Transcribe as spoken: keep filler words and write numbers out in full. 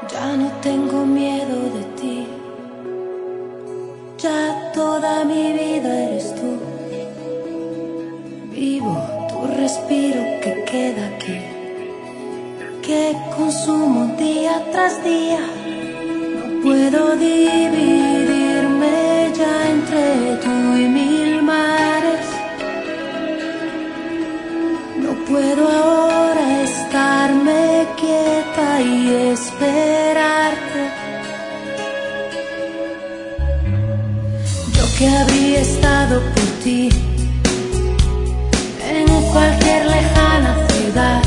Ya no tengo miedo de ti, ya toda mi vida eres tú. Vivo tu respiro que queda aquí, que consumo día tras día. No puedo dividirme ya entre tú y mil mares. No puedo ahora estarme quieta y esperarte. Yo que habría estado por ti en cualquier lejana ciudad,